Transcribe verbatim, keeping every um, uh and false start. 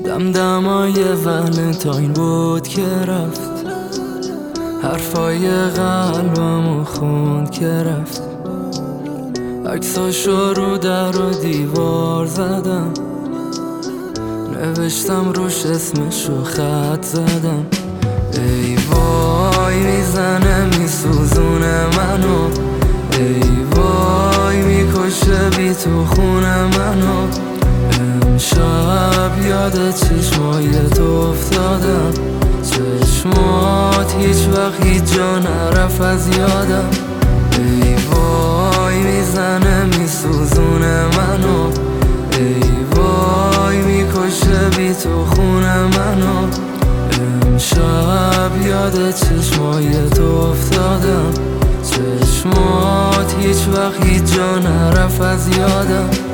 دمدمای ولنتاین بود که رفت، حرفای قلبمو خوند که رفت، عکساشو رو در و دیوار زدم، نوشتم روش اسمشو خط زدم. ای وای میزنه میسوزونه منو، ای وای میکشه بی تو خونه منو. امشب یاد چشمای تو افتادم، چشمات هیچ وقت هیچ جا نرفت از یادم. ای وای میزنه میسوزونه منو، ای وای میکشه بی تو خونه منو. امشب یاد چشمای تو افتادم، چشمات هیچ وقت هیچ جا نرفت از یادم.